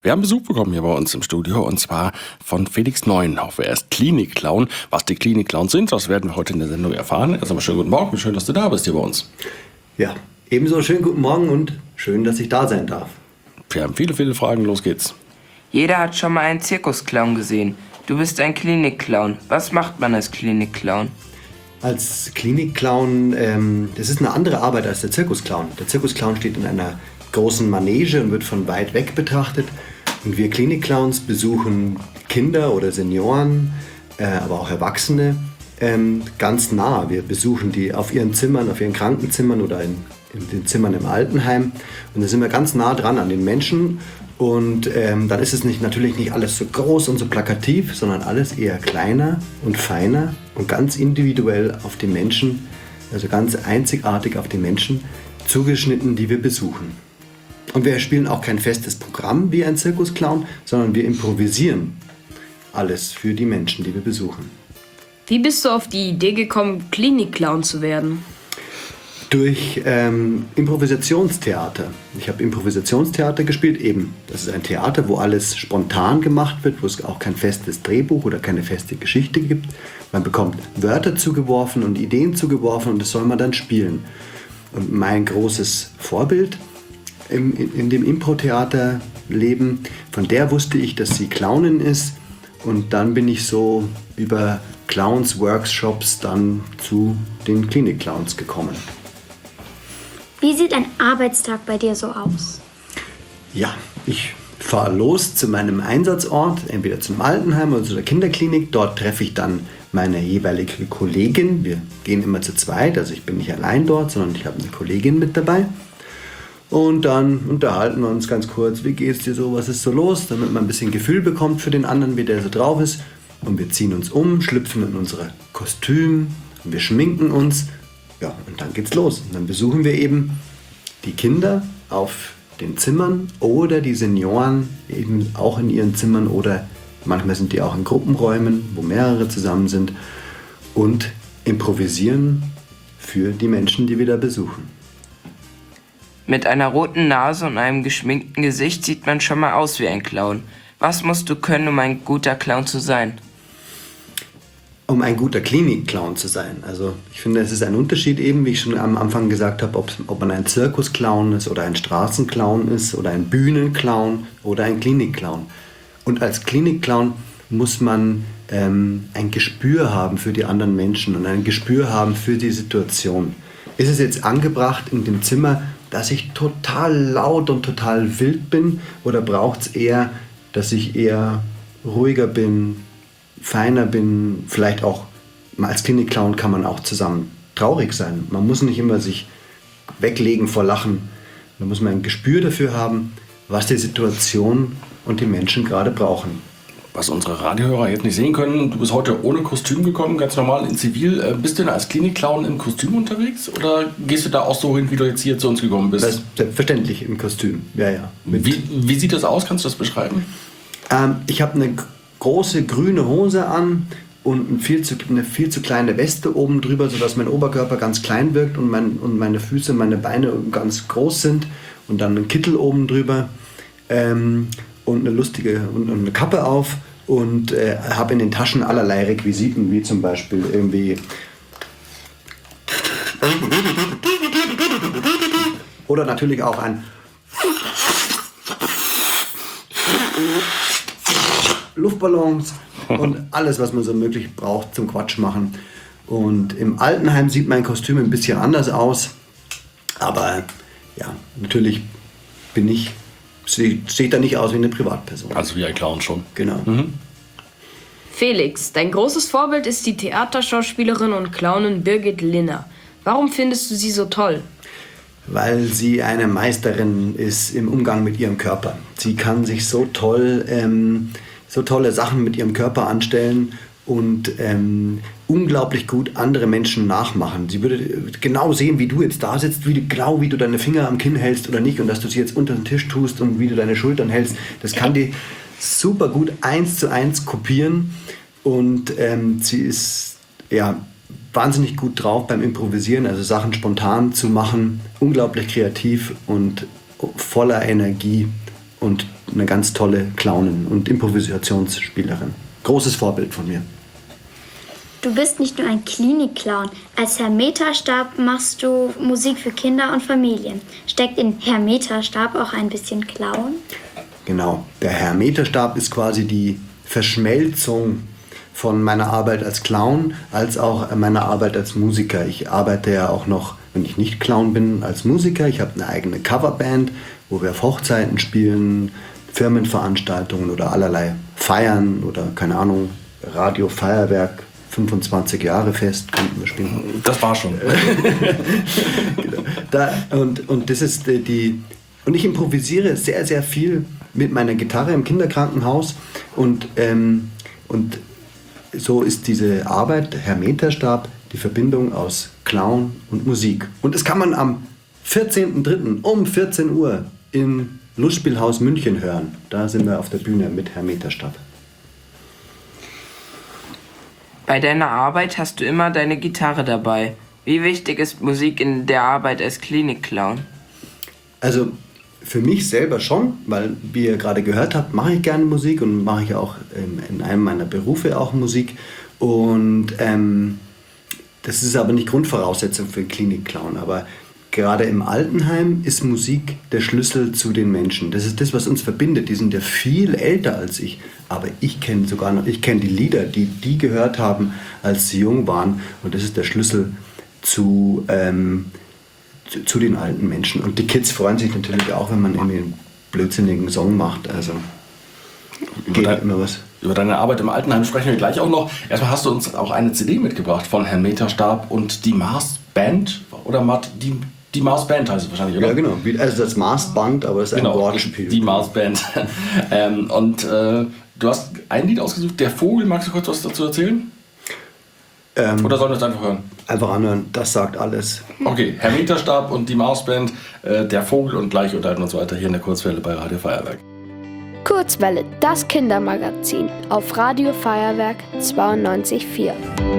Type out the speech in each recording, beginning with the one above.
Wir haben Besuch bekommen hier bei uns im Studio und zwar von Felix Neuenhoff. Er ist Klinik-Clown. Was die Klinik-Clowns sind, das werden wir heute in der Sendung erfahren. Erst einmal schönen guten Morgen, schön, dass du da bist hier bei uns. Ja, ebenso schönen guten Morgen und schön, dass ich da sein darf. Wir haben viele Fragen, los geht's. Jeder hat schon mal einen Zirkusclown gesehen. Du bist ein Klinik-Clown. Was macht man als Klinik-Clown? Als Klinik-Clown, das ist eine andere Arbeit als der Zirkusclown. Der Zirkusclown steht in einer großen Manege und wird von weit weg betrachtet. Und wir Klinik-Clowns besuchen Kinder oder Senioren, aber auch Erwachsene ganz nah. Wir besuchen die auf ihren Zimmern, auf ihren Krankenzimmern oder in den Zimmern im Altenheim. Und da sind wir ganz nah dran an den Menschen. Und dann ist es natürlich nicht alles so groß und so plakativ, sondern alles eher kleiner und feiner und ganz individuell auf die Menschen, also ganz einzigartig auf die Menschen zugeschnitten, die wir besuchen. Und wir spielen auch kein festes Programm wie ein Zirkusclown, sondern wir improvisieren alles für die Menschen, die wir besuchen. Wie bist du auf die Idee gekommen, Klinik-Clown zu werden? Durch Improvisationstheater. Ich habe Improvisationstheater gespielt, eben. Das ist ein Theater, wo alles spontan gemacht wird, wo es auch kein festes Drehbuch oder keine feste Geschichte gibt. Man bekommt Wörter zugeworfen und Ideen zugeworfen und das soll man dann spielen. Und mein großes Vorbild in dem Impro-Theater-Leben, von der wusste ich, dass sie Clownin ist. Und dann bin ich so über Clowns-Workshops dann zu den Klinik-Clowns gekommen. Wie sieht ein Arbeitstag bei dir so aus? Ja, ich fahre los zu meinem Einsatzort, entweder zum Altenheim oder zu der Kinderklinik. Dort treffe ich dann meine jeweilige Kollegin. Wir gehen immer zu zweit, also ich bin nicht allein dort, sondern ich habe eine Kollegin mit dabei. Und dann unterhalten wir uns ganz kurz, wie geht's dir so, was ist so los, damit man ein bisschen Gefühl bekommt für den anderen, wie der so drauf ist. Und wir ziehen uns um, schlüpfen in unsere Kostüme und wir schminken uns. Ja, und dann geht's los. Und dann besuchen wir eben die Kinder auf den Zimmern oder die Senioren eben auch in ihren Zimmern oder manchmal sind die auch in Gruppenräumen, wo mehrere zusammen sind und improvisieren für die Menschen, die wir da besuchen. Mit einer roten Nase und einem geschminkten Gesicht sieht man schon mal aus wie ein Clown. Was musst du können, um ein guter Clown zu sein? Um ein guter Klinik-Clown zu sein. Also ich finde, es ist ein Unterschied eben, wie ich schon am Anfang gesagt habe, ob man ein Zirkusclown ist oder ein Straßenclown ist oder ein Bühnenclown oder ein Klinik-Clown. Und als Klinik-Clown muss man ein Gespür haben für die anderen Menschen und ein Gespür haben für die Situation. Ist es jetzt angebracht in dem Zimmer, dass ich total laut und total wild bin oder braucht es eher, dass ich eher ruhiger bin, feiner bin, vielleicht auch als Klinik-Clown kann man auch zusammen traurig sein. Man muss nicht immer sich weglegen vor Lachen. Da muss man ein Gespür dafür haben, was die Situation und die Menschen gerade brauchen. Was unsere Radiohörer jetzt nicht sehen können, du bist heute ohne Kostüm gekommen, ganz normal in Zivil. Bist du denn als Klinik-Clown im Kostüm unterwegs oder gehst du da auch so hin, wie du jetzt hier zu uns gekommen bist? Das ist selbstverständlich im Kostüm, ja. Wie sieht das aus? Kannst du das beschreiben? Ich habe eine große grüne Hose an und eine viel zu kleine Weste oben drüber, sodass mein Oberkörper ganz klein wirkt und meine Füße, meine Beine ganz groß sind und dann einen Kittel oben drüber. Und eine Kappe auf und habe in den Taschen allerlei Requisiten, wie zum Beispiel irgendwie oder natürlich auch ein Luftballons und alles, was man so möglich braucht zum Quatsch machen. Und im Altenheim sieht mein Kostüm ein bisschen anders aus, aber ja, natürlich sehe da nicht aus wie eine Privatperson. Also wie ein Clown schon. Genau. Felix, dein großes Vorbild ist die Theaterschauspielerin und Clownin Birgit Linner. Warum findest du sie so toll? Weil sie eine Meisterin ist im Umgang mit ihrem Körper. Sie kann sich so tolle Sachen mit ihrem Körper anstellen und unglaublich gut andere Menschen nachmachen. Sie würde genau sehen, wie du jetzt da sitzt, wie du deine Finger am Kinn hältst oder nicht und dass du sie jetzt unter den Tisch tust und wie du deine Schultern hältst. Das kann die super gut 1:1 kopieren und sie ist wahnsinnig gut drauf beim Improvisieren, also Sachen spontan zu machen, unglaublich kreativ und voller Energie und eine ganz tolle Clownin und Improvisationsspielerin. Großes Vorbild von mir. Du bist nicht nur ein Klinik-Clown. Als Herr Meterstab machst du Musik für Kinder und Familien. Steckt in Herr Meterstab auch ein bisschen Clown? Genau, der Herr Meterstab ist quasi die Verschmelzung von meiner Arbeit als Clown als auch meiner Arbeit als Musiker. Ich arbeite ja auch noch, wenn ich nicht Clown bin, als Musiker. Ich habe eine eigene Coverband, wo wir auf Hochzeiten spielen, Firmenveranstaltungen oder allerlei Feiern oder keine Ahnung, Radio Feuerwerk. 25 Jahre fest, könnten wir spielen. Das war schon. Genau. Und das ist und ich improvisiere sehr, sehr viel mit meiner Gitarre im Kinderkrankenhaus und so ist diese Arbeit, Herr Meterstab, die Verbindung aus Clown und Musik. Und das kann man am 14.03. um 14 Uhr im Lustspielhaus München hören. Da sind wir auf der Bühne mit Herr Meterstab. Bei deiner Arbeit hast du immer deine Gitarre dabei. Wie wichtig ist Musik in der Arbeit als Klinik-Clown? Also für mich selber schon, weil wie ihr gerade gehört habt, mache ich gerne Musik und mache ich auch in einem meiner Berufe auch Musik. Und das ist aber nicht Grundvoraussetzung für einen Klinik-Clown. Aber gerade im Altenheim ist Musik der Schlüssel zu den Menschen. Das ist das, was uns verbindet. Die sind ja viel älter als ich. Aber ich kenne die Lieder, die gehört haben, als sie jung waren. Und das ist der Schlüssel zu den alten Menschen. Und die Kids freuen sich natürlich auch, wenn man irgendwie einen blödsinnigen Song macht. Also geht immer was. Über deine Arbeit im Altenheim sprechen wir gleich auch noch. Erstmal hast du uns auch eine CD mitgebracht von Herrn Meterstab und die Mars Band. Oder die Mars Band heißt es wahrscheinlich, oder? Ja, genau. Also das Mars-Band, aber es ist ein Wortspiel. Die Mars Band. Du hast ein Lied ausgesucht, Der Vogel. Magst du kurz was dazu erzählen? Oder sollen wir es einfach hören? Einfach anhören, das sagt alles. Okay, Herr Meterstab und die Mars Band, Der Vogel und gleich unterhalten uns weiter hier in der Kurzwelle bei Radio Feuerwerk. Kurzwelle, das Kindermagazin auf Radio Feuerwerk 92.4.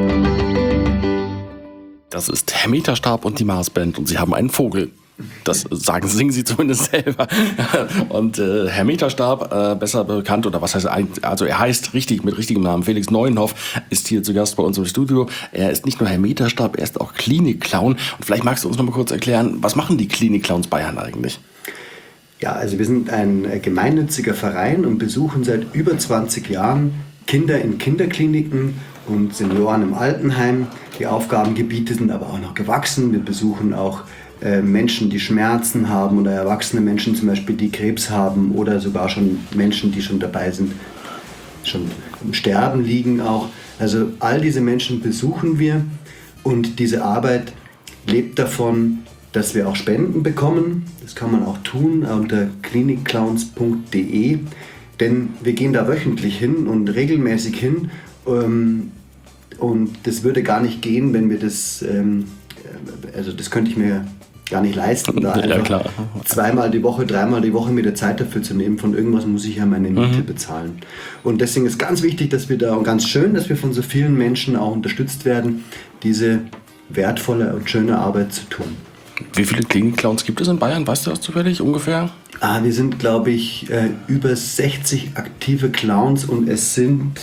Das ist Herr Meterstab und die Mars Band und sie haben einen Vogel. Das singen sie zumindest selber. Und Herr Meterstab, besser bekannt, oder was heißt also er heißt richtig, mit richtigem Namen, Felix Neuenhoff, ist hier zu Gast bei uns im Studio. Er ist nicht nur Herr Meterstab, er ist auch Klinik-Clown. Und vielleicht magst du uns noch mal kurz erklären, was machen die Klinik-Clowns Bayern eigentlich? Ja, also wir sind ein gemeinnütziger Verein und besuchen seit über 20 Jahren Kinder in Kinderkliniken und Senioren im Altenheim. Die Aufgabengebiete sind aber auch noch gewachsen. Wir besuchen auch Menschen, die Schmerzen haben oder erwachsene Menschen zum Beispiel, die Krebs haben oder sogar schon Menschen, die schon dabei sind, schon im Sterben liegen auch. Also all diese Menschen besuchen wir und diese Arbeit lebt davon, dass wir auch Spenden bekommen. Das kann man auch tun unter klinikclowns.de, denn wir gehen da wöchentlich hin und regelmäßig hin und das würde gar nicht gehen, wenn wir das, also das könnte ich mir gar nicht leisten, da einfach zweimal die Woche, dreimal die Woche mir die Zeit dafür zu nehmen. Von irgendwas muss ich ja meine Miete bezahlen. Und deswegen ist ganz wichtig, dass wir da, und ganz schön, dass wir von so vielen Menschen auch unterstützt werden, diese wertvolle und schöne Arbeit zu tun. Wie viele Klinik-Clowns gibt es in Bayern? Weißt du das zufällig ungefähr? Wir sind, glaube ich, über 60 aktive Clowns und es sind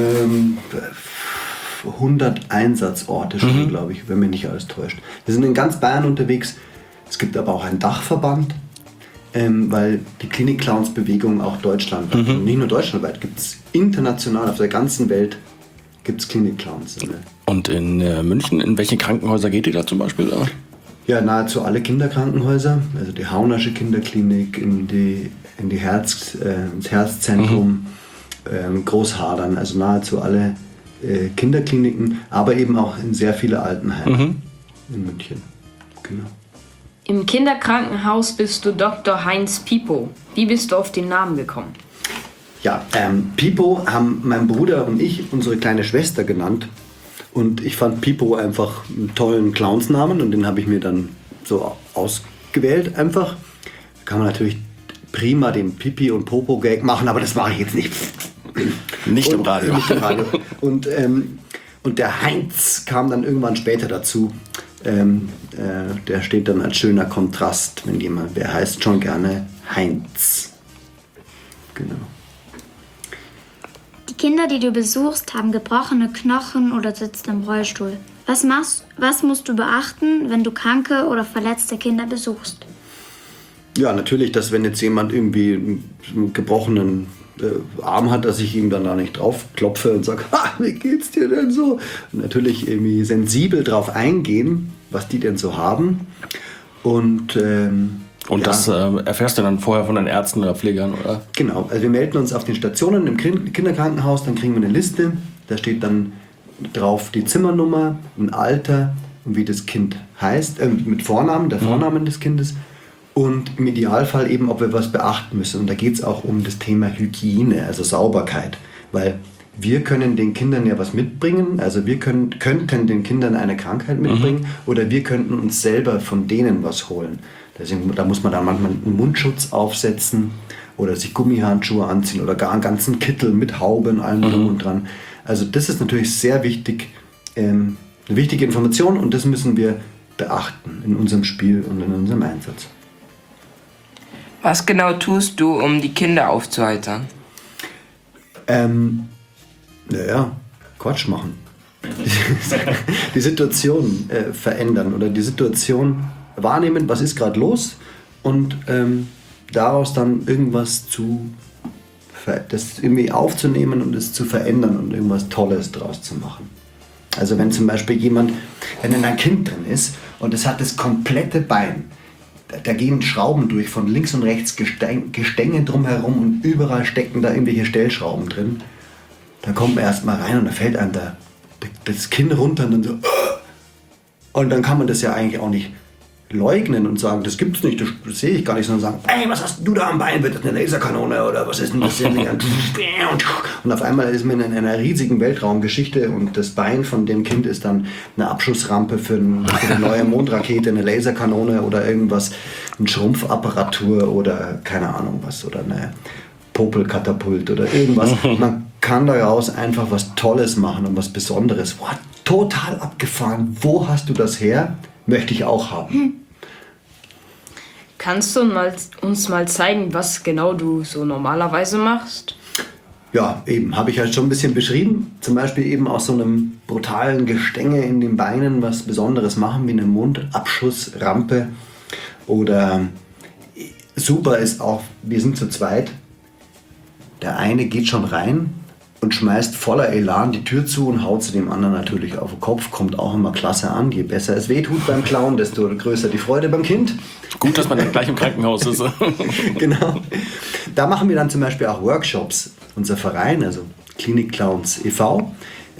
100 Einsatzorte schon, glaube ich, wenn mich nicht alles täuscht. Wir sind in ganz Bayern unterwegs. Es gibt aber auch einen Dachverband, weil die Klinik-Clowns-Bewegung auch deutschlandweit, und nicht nur deutschlandweit, gibt es international auf der ganzen Welt gibt es Klinik-Clowns. Und in München, in welche Krankenhäuser geht ihr da zum Beispiel? Ja, nahezu alle Kinderkrankenhäuser, also die Haunersche Kinderklinik, ins Herzzentrum, Großhadern, also nahezu alle Kinderkliniken, aber eben auch in sehr viele Altenheime in München. Genau. Im Kinderkrankenhaus bist du Dr. Heinz Pipo. Wie bist du auf den Namen gekommen? Ja, Pipo haben mein Bruder und ich unsere kleine Schwester genannt. Und ich fand Pipo einfach einen tollen Clownsnamen und den habe ich mir dann so ausgewählt einfach. Da kann man natürlich prima den Pipi- und Popo-Gag machen, aber das mache ich jetzt nicht. Nicht im Radio. Und der Heinz kam dann irgendwann später dazu. Der steht dann als schöner Kontrast, wenn jemand, wer heißt schon gerne Heinz. Genau. Die Kinder, die du besuchst, haben gebrochene Knochen oder sitzen im Rollstuhl. Was musst du beachten, wenn du kranke oder verletzte Kinder besuchst? Ja, natürlich, dass wenn jetzt jemand irgendwie einen gebrochenen Arm hat, dass ich ihm dann da nicht drauf klopfe und sage, wie geht's dir denn so? Und natürlich irgendwie sensibel drauf eingehen, was die denn so haben. Und das erfährst du dann vorher von den Ärzten oder Pflegern, oder? Genau, also wir melden uns auf den Stationen im Kinderkrankenhaus, dann kriegen wir eine Liste, da steht dann drauf die Zimmernummer, ein Alter und wie das Kind heißt, mit Vornamen, der Vornamen des Kindes und im Idealfall eben, ob wir was beachten müssen. Und da geht es auch um das Thema Hygiene, also Sauberkeit, weil wir können den Kindern ja was mitbringen, also wir könnten den Kindern eine Krankheit mitbringen oder wir könnten uns selber von denen was holen. Da muss man dann manchmal einen Mundschutz aufsetzen oder sich Gummihandschuhe anziehen oder gar einen ganzen Kittel mit Haube und allem drum und dran. Also das ist natürlich sehr wichtig, eine wichtige Information und das müssen wir beachten in unserem Spiel und in unserem Einsatz. Was genau tust du, um die Kinder aufzuheitern? Quatsch machen. Die Situation verändern oder die Situation wahrnehmen, was ist gerade los und daraus dann irgendwas das irgendwie aufzunehmen und es zu verändern und irgendwas Tolles draus zu machen. Also wenn zum Beispiel wenn ein Kind drin ist und es hat das komplette Bein, da gehen Schrauben durch, von links und rechts Gestänge drumherum und überall stecken da irgendwelche Stellschrauben drin. Da kommt man erst mal rein und da fällt einem das Kinn runter und dann so. Und dann kann man das ja eigentlich auch nicht leugnen und sagen, das gibt's nicht, das sehe ich gar nicht, sondern sagen, ey, was hast du da am Bein, wird das eine Laserkanone oder was ist denn das? Und auf einmal ist man in einer riesigen Weltraumgeschichte und das Bein von dem Kind ist dann eine Abschussrampe für eine neue Mondrakete, eine Laserkanone oder irgendwas, eine Schrumpfapparatur oder keine Ahnung was oder eine Popelkatapult oder irgendwas. Man kann daraus einfach was Tolles machen und was Besonderes. Boah, total abgefahren. Wo hast du das her? Möchte ich auch haben. Kannst du uns mal zeigen, was genau du so normalerweise machst? Ja, eben, habe ich ja schon ein bisschen beschrieben. Zum Beispiel eben aus so einem brutalen Gestänge in den Beinen was Besonderes machen, wie eine Mundabschussrampe. Oder super ist auch, wir sind zu zweit. Der eine geht schon rein und schmeißt voller Elan die Tür zu und haut zu dem anderen natürlich auf den Kopf. Kommt auch immer klasse an. Je besser es wehtut beim Clown, desto größer die Freude beim Kind. Gut, dass man dann gleich im Krankenhaus ist. Genau. Da machen wir dann zum Beispiel auch Workshops. Unser Verein, also Klinik Clowns e.V.,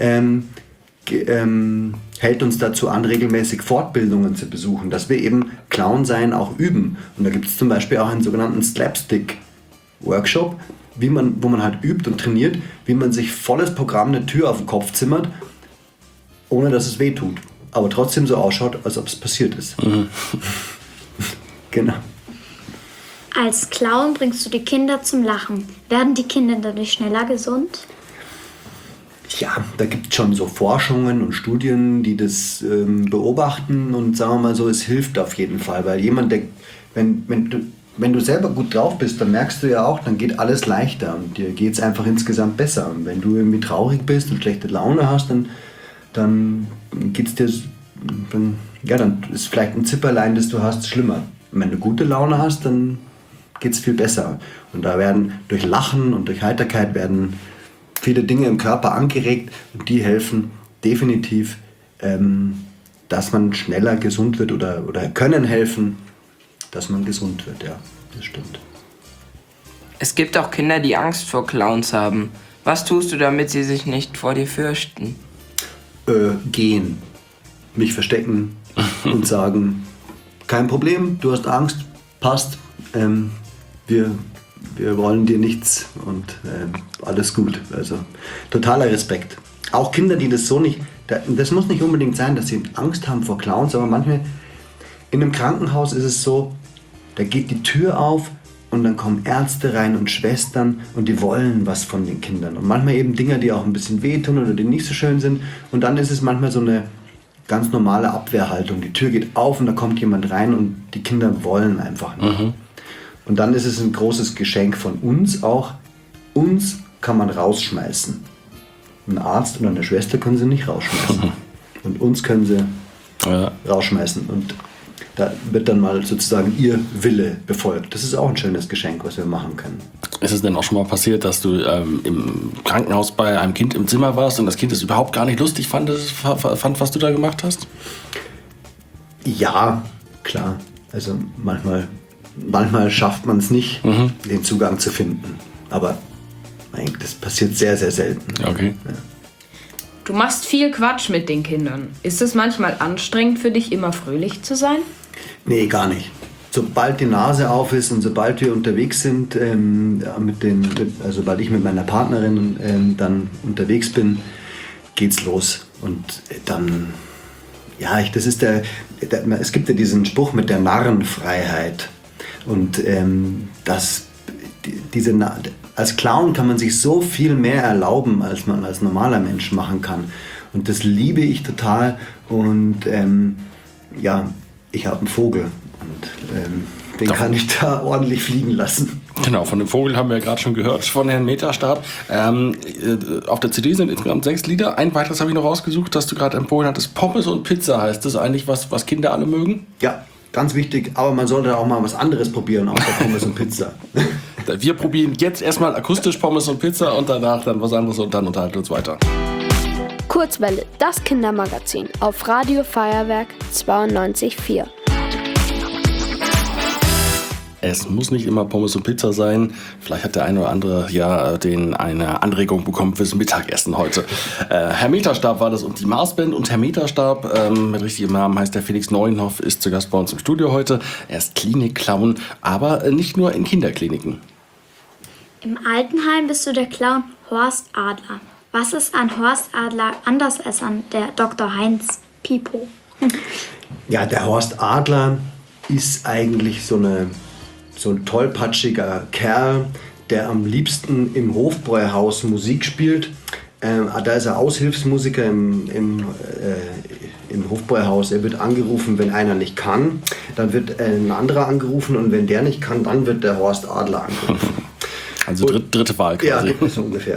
hält uns dazu an, regelmäßig Fortbildungen zu besuchen, dass wir eben Clown sein auch üben. Und da gibt es zum Beispiel auch einen sogenannten Slapstick-Workshop, wo man halt übt und trainiert, wie man sich volles Programm eine Tür auf den Kopf zimmert, ohne dass es weh tut. Aber trotzdem so ausschaut, als ob es passiert ist. Genau. Als Clown bringst du die Kinder zum Lachen. Werden die Kinder dadurch schneller gesund? Ja, da gibt es schon so Forschungen und Studien, die das beobachten und sagen wir mal so, es hilft auf jeden Fall, weil jemand, wenn du selber gut drauf bist, dann merkst du ja auch, dann geht alles leichter und dir geht es einfach insgesamt besser. Und wenn du irgendwie traurig bist und schlechte Laune hast, dann geht's dir, dann ist vielleicht ein Zipperlein, das du hast, schlimmer. Und wenn du gute Laune hast, dann geht es viel besser. Und da werden durch Lachen und durch Heiterkeit werden viele Dinge im Körper angeregt und die helfen definitiv, dass man schneller gesund wird oder können helfen, dass man gesund wird, ja, das stimmt. Es gibt auch Kinder, die Angst vor Clowns haben. Was tust du, damit sie sich nicht vor dir fürchten? Gehen, mich verstecken und sagen, kein Problem, du hast Angst, passt, wir wollen dir nichts und alles gut. Also totaler Respekt. Auch Kinder, die das so nicht, das muss nicht unbedingt sein, dass sie Angst haben vor Clowns, aber manchmal in einem Krankenhaus ist es so, da geht die Tür auf und dann kommen Ärzte rein und Schwestern und die wollen was von den Kindern. Und manchmal eben Dinge, die auch ein bisschen wehtun oder die nicht so schön sind. Und dann ist es manchmal so eine ganz normale Abwehrhaltung. Die Tür geht auf und da kommt jemand rein und die Kinder wollen einfach nicht. Und dann ist es ein großes Geschenk von uns auch, uns kann man rausschmeißen. Ein Arzt und eine Schwester können sie nicht rausschmeißen. Und uns können sie rausschmeißen. Und da wird dann mal sozusagen ihr Wille befolgt. Das ist auch ein schönes Geschenk, was wir machen können. Ist es denn auch schon mal passiert, dass du im Krankenhaus bei einem Kind im Zimmer warst und das Kind es überhaupt gar nicht lustig fand, was du da gemacht hast? Ja, klar. Also manchmal schafft man es nicht, den Zugang zu finden. Aber das passiert sehr, sehr selten. Okay. Ja. Du machst viel Quatsch mit den Kindern. Ist es manchmal anstrengend für dich, immer fröhlich zu sein? Nee, gar nicht. Sobald die Nase auf ist und sobald wir unterwegs sind, sobald ich mit meiner Partnerin dann unterwegs bin, geht's los. Und dann, es gibt ja diesen Spruch mit der Narrenfreiheit. Und als Clown kann man sich so viel mehr erlauben, als man als normaler Mensch machen kann. Und das liebe ich total. Und ich habe einen Vogel und den kann ich da ordentlich fliegen lassen. Genau, von dem Vogel haben wir ja gerade schon gehört, von Herrn Meterstab. Auf der CD sind insgesamt 6 Lieder. Ein weiteres habe ich noch rausgesucht, das du gerade empfohlen hattest. Pommes und Pizza heißt das eigentlich, was Kinder alle mögen? Ja, ganz wichtig, aber man sollte auch mal was anderes probieren, außer Pommes und Pizza. Wir probieren jetzt erstmal akustisch Pommes und Pizza und danach dann was anderes und dann unterhalten wir uns weiter. Kurzwelle, das Kindermagazin auf Radio Feuerwerk 92.4. Es muss nicht immer Pommes und Pizza sein. Vielleicht hat der eine oder andere eine Anregung bekommen fürs Mittagessen heute. Herr Meterstab war das und die Marsband. Und Herr Meterstab, mit richtigem Namen heißt der Felix Neuenhoff, ist zu Gast bei uns im Studio heute. Er ist Klinik-Clown, aber nicht nur in Kinderkliniken. Im Altenheim bist du der Clown Horst Adler. Was ist an Horst Adler anders als an der Dr. Heinz Pipo? Ja, der Horst Adler ist eigentlich so ein tollpatschiger Kerl, der am liebsten im Hofbräuhaus Musik spielt. Da ist er Aushilfsmusiker im Hofbräuhaus. Er wird angerufen, wenn einer nicht kann. Dann wird ein anderer angerufen und wenn der nicht kann, dann wird der Horst Adler angerufen. Also dritte Wahl quasi. Ja, so ungefähr.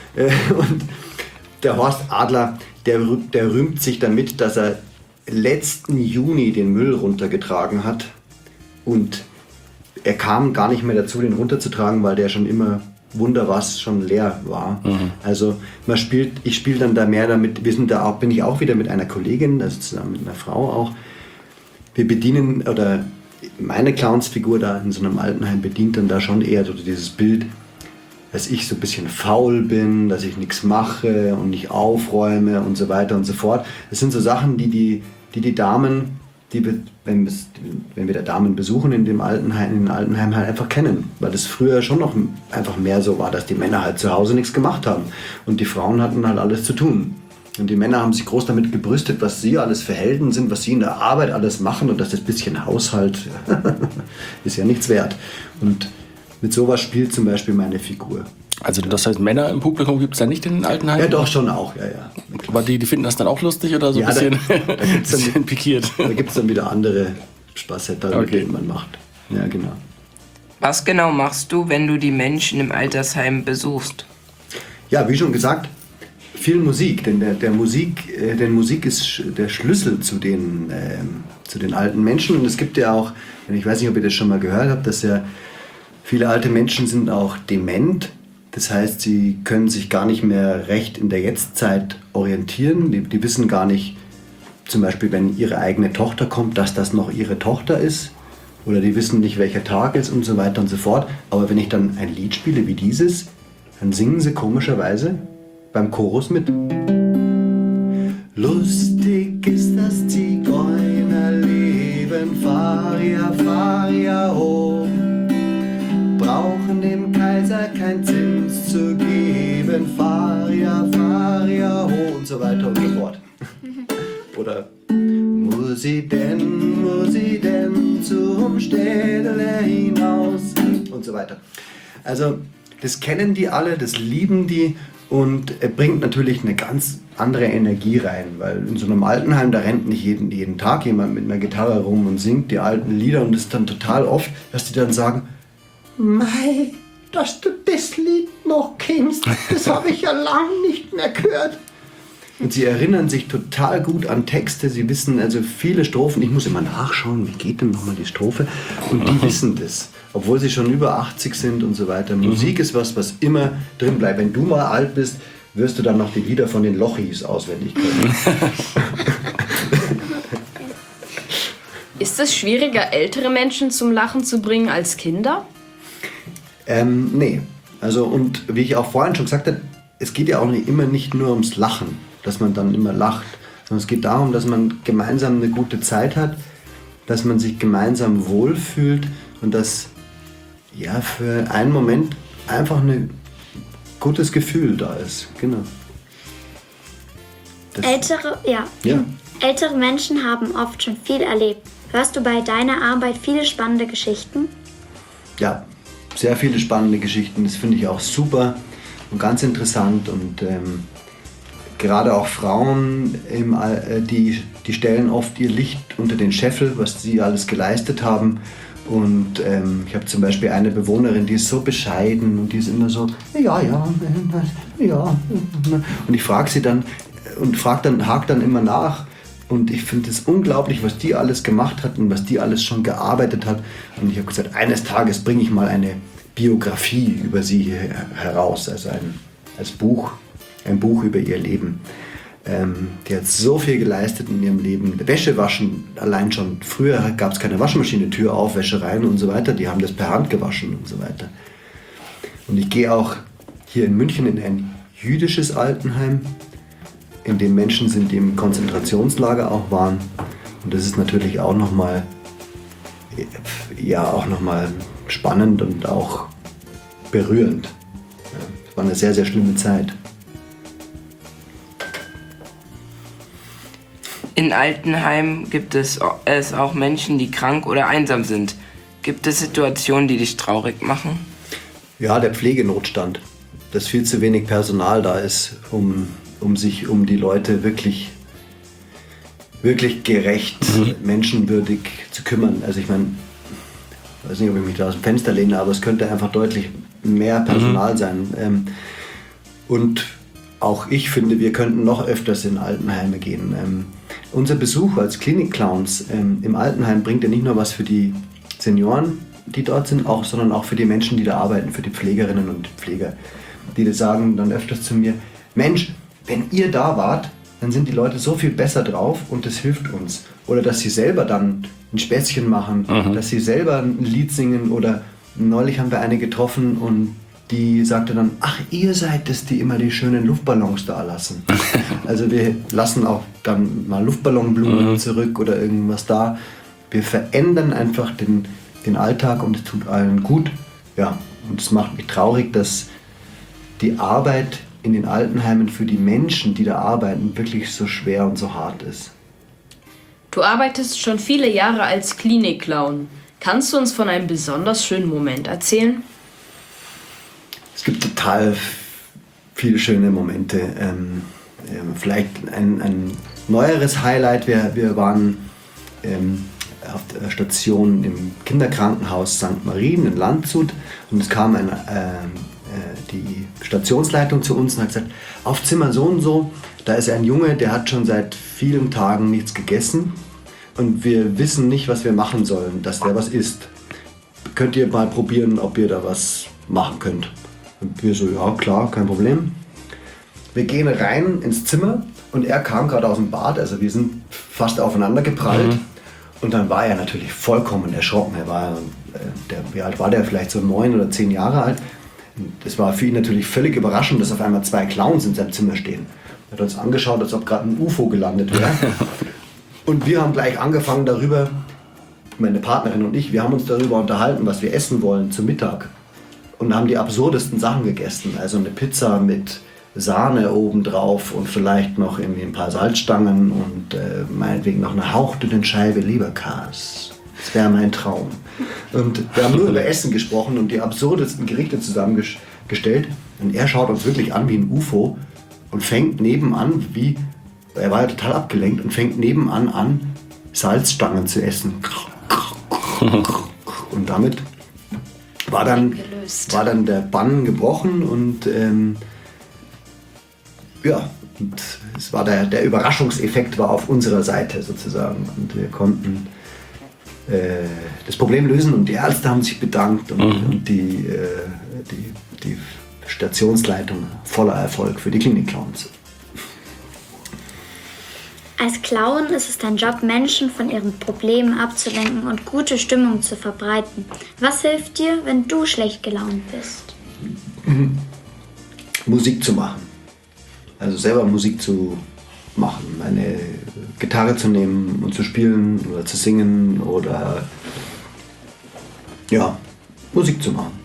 Und der Horst Adler, der rühmt sich damit, dass er letzten Juni den Müll runtergetragen hat und er kam gar nicht mehr dazu, den runterzutragen, weil der schon immer schon leer war. Also ich spiele dann da mehr damit, bin ich auch wieder mit einer Kollegin, also zusammen mit einer Frau auch. Wir bedienen, oder meine Clownsfigur da in so einem Altenheim bedient dann da schon eher so dieses Bild, dass ich so ein bisschen faul bin, dass ich nichts mache und nicht aufräume und so weiter und so fort. Das sind so Sachen, die Damen, wenn wir da Damen besuchen in den Altenheim halt einfach kennen. Weil das früher schon noch einfach mehr so war, dass die Männer halt zu Hause nichts gemacht haben. Und die Frauen hatten halt alles zu tun. Und die Männer haben sich groß damit gebrüstet, was sie alles für Helden sind, was sie in der Arbeit alles machen und dass das bisschen Haushalt ist ja nichts wert. Und mit sowas spielt zum Beispiel meine Figur. Also das heißt, Männer im Publikum gibt es ja nicht in den Altenheimen? Ja, doch, schon auch, ja. Aber die finden das dann auch lustig oder so ein bisschen pikiert? Da gibt es dann wieder andere Spaßhätter, mit denen man macht. Ja, genau. Was genau machst du, wenn du die Menschen im Altersheim besuchst? Ja, wie schon gesagt, viel Musik, denn Musik ist der Schlüssel zu den alten Menschen. Und es gibt ja auch, ich weiß nicht, ob ihr das schon mal gehört habt, dass ja viele alte Menschen sind auch dement. Das heißt, sie können sich gar nicht mehr recht in der Jetztzeit orientieren. Die wissen gar nicht, zum Beispiel, wenn ihre eigene Tochter kommt, dass das noch ihre Tochter ist. Oder die wissen nicht, welcher Tag ist und so weiter und so fort. Aber wenn ich dann ein Lied spiele wie dieses, dann singen sie komischerweise beim Chorus mit. Lustig ist das Zigeunerleben, fahr ja hoch. Brauchen dem Kaiser kein Zins zu geben, fahr ja hoch und so weiter und so fort. Oder muss sie denn zum Städle hinaus und so weiter. Also das kennen die alle, das lieben die und bringt natürlich eine ganz andere Energie rein, weil in so einem Altenheim, da rennt nicht jeden Tag jemand mit einer Gitarre rum und singt die alten Lieder und es ist dann total oft, dass die dann sagen, Mei, dass du das Lied noch kennst. Das habe ich ja lang nicht mehr gehört. Und sie erinnern sich total gut an Texte. Sie wissen also viele Strophen. Ich muss immer nachschauen, wie geht denn nochmal die Strophe? Und die wissen das, obwohl sie schon über 80 sind und so weiter. Musik ist was immer drin bleibt. Wenn du mal alt bist, wirst du dann noch die Lieder von den Lochis auswendig können. Ist es schwieriger, ältere Menschen zum Lachen zu bringen als Kinder? Nee. Also, und wie ich auch vorhin schon gesagt habe, es geht ja auch nicht nur ums Lachen, dass man dann immer lacht, sondern es geht darum, dass man gemeinsam eine gute Zeit hat, dass man sich gemeinsam wohlfühlt und dass ja für einen Moment einfach ein gutes Gefühl da ist. Genau. Ältere Menschen haben oft schon viel erlebt. Hörst du bei deiner Arbeit viele spannende Geschichten? Ja, sehr viele spannende Geschichten. Das finde ich auch super und ganz interessant. Und gerade auch Frauen, die stellen oft ihr Licht unter den Scheffel, was sie alles geleistet haben. Und ich habe zum Beispiel eine Bewohnerin, die ist so bescheiden und die ist immer so, ja. Und ich frage sie dann und hake dann immer nach. Und ich finde es unglaublich, was die alles gemacht hat und was die alles schon gearbeitet hat. Und ich habe gesagt, eines Tages bringe ich mal eine Biografie über sie heraus, also ein Buch über ihr Leben. Die hat so viel geleistet in ihrem Leben. Wäsche waschen, allein schon. Früher gab es keine Waschmaschine, Tür auf, Wäsche rein und so weiter. Die haben das per Hand gewaschen und so weiter. Und ich gehe auch hier in München in ein jüdisches Altenheim, in dem Menschen sind, die im Konzentrationslager auch waren. Und das ist natürlich auch nochmal spannend und auch berührend. Ja, es war eine sehr, sehr schlimme Zeit. In Altenheimen gibt es auch Menschen, die krank oder einsam sind. Gibt es Situationen, die dich traurig machen? Ja, der Pflegenotstand. Dass viel zu wenig Personal da ist, um sich um die Leute wirklich gerecht, menschenwürdig zu kümmern. Also ich meine, ich weiß nicht, ob ich mich da aus dem Fenster lehne, aber es könnte einfach deutlich mehr Personal sein. Und auch ich finde, wir könnten noch öfters in Altenheime gehen. Unser Besuch als Klinikclowns im Altenheim bringt ja nicht nur was für die Senioren, die dort sind, sondern auch für die Menschen, die da arbeiten, für die Pflegerinnen und Pfleger. Die sagen dann öfters zu mir, Mensch, wenn ihr da wart, dann sind die Leute so viel besser drauf und das hilft uns. Oder dass sie selber dann ein Späßchen machen, dass sie selber ein Lied singen. Oder neulich haben wir eine getroffen und die sagte dann, ach, ihr seid es, die immer die schönen Luftballons da lassen. Also wir lassen auch dann mal Luftballonblumen zurück oder irgendwas da. Wir verändern einfach den Alltag und es tut allen gut. Ja, und es macht mich traurig, dass die Arbeit in den Altenheimen für die Menschen, die da arbeiten, wirklich so schwer und so hart ist. Du arbeitest schon viele Jahre als Klinikclown. Kannst du uns von einem besonders schönen Moment erzählen? Es gibt total viele schöne Momente. Vielleicht ein neueres Highlight. Wir waren auf der Station im Kinderkrankenhaus St. Marien in Landshut und es kam die Stationsleitung zu uns und hat gesagt, auf Zimmer so und so, da ist ein Junge, der hat schon seit vielen Tagen nichts gegessen und wir wissen nicht, was wir machen sollen, dass der was isst. Könnt ihr mal probieren, ob ihr da was machen könnt? Und wir so, ja klar, kein Problem. Wir gehen rein ins Zimmer und er kam gerade aus dem Bad, also wir sind fast aufeinander geprallt. Und dann war er natürlich vollkommen erschrocken. Wie alt war der? Vielleicht so 9 oder 10 Jahre alt. Das war für ihn natürlich völlig überraschend, dass auf einmal 2 Clowns in seinem Zimmer stehen. Er hat uns angeschaut, als ob gerade ein UFO gelandet wäre. Und wir haben gleich angefangen darüber, meine Partnerin und ich, wir haben uns darüber unterhalten, was wir essen wollen zum Mittag. Und haben die absurdesten Sachen gegessen. Also eine Pizza mit Sahne obendrauf und vielleicht noch irgendwie ein paar Salzstangen und meinetwegen noch eine hauchdünne Scheibe Leberkas. Das wäre mein Traum. Und wir haben nur über Essen gesprochen und die absurdesten Gerichte zusammengestellt. Und er schaut uns wirklich an wie ein UFO und fängt nebenan, er war ja total abgelenkt, und fängt nebenan an, Salzstangen zu essen. Und damit war dann war dann der Bann gebrochen und und es war der Überraschungseffekt war auf unserer Seite sozusagen und wir konnten das Problem lösen und die Ärzte haben sich bedankt und die Stationsleitung voller Erfolg für die Klinik-Clowns. Als Clown ist es dein Job, Menschen von ihren Problemen abzulenken und gute Stimmung zu verbreiten. Was hilft dir, wenn du schlecht gelaunt bist? Musik zu machen. Also selber Musik zu machen. Eine Gitarre zu nehmen und zu spielen oder zu singen oder Musik zu machen.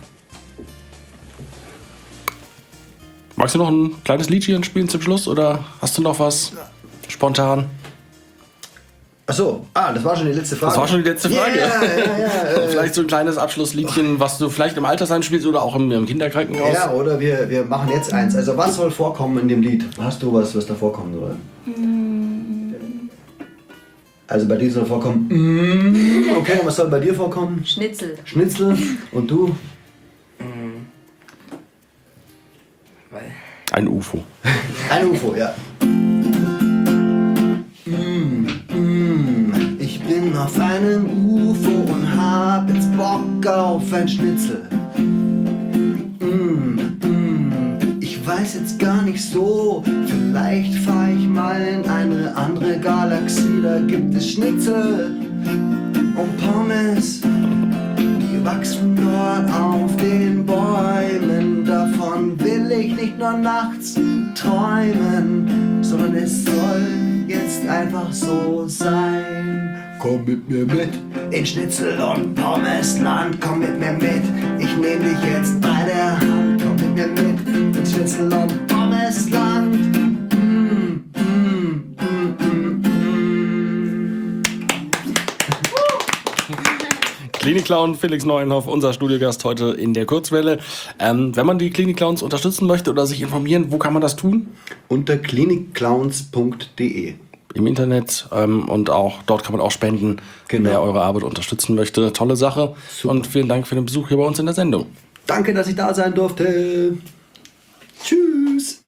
Magst du noch ein kleines Liedchen spielen zum Schluss oder hast du noch was spontan? Achso, das war schon die letzte Frage. Das war schon die letzte Frage. Ja. Vielleicht so ein kleines Abschlussliedchen, was du vielleicht im Altersheim spielst oder auch im Kinderkrankenhaus. Ja, oder wir machen jetzt eins. Also was soll vorkommen in dem Lied? Hast du was da vorkommen soll? Also bei dir soll vorkommen. Okay, und was soll bei dir vorkommen? Schnitzel. Schnitzel. Und du? Ein UFO. Ein UFO, ja. Ich bin auf einem UFO und hab jetzt Bock auf ein Schnitzel. Ich weiß jetzt gar nicht so, vielleicht fahr ich mal in eine andere Galaxie. Da gibt es Schnitzel und Pommes, die wachsen dort auf den Bäumen. Davon will ich nicht nur nachts träumen, sondern es soll jetzt einfach so sein. Komm mit mir mit in Schnitzel- und Pommesland. Komm mit mir mit, ich nehm dich jetzt bei der Hand. Komm mit mir mit ins Schnitzel- und Pommesland. Klinik-Clown Felix Neuenhoff, unser Studiogast heute in der Kurzwelle. Wenn man die Klinik-Clowns unterstützen möchte oder sich informieren, wo kann man das tun? Unter klinikclowns.de. Im Internet und auch dort kann man auch spenden, Genau. wer eure Arbeit unterstützen möchte. Tolle Sache. Super. Und vielen Dank für den Besuch hier bei uns in der Sendung. Danke, dass ich da sein durfte. Tschüss.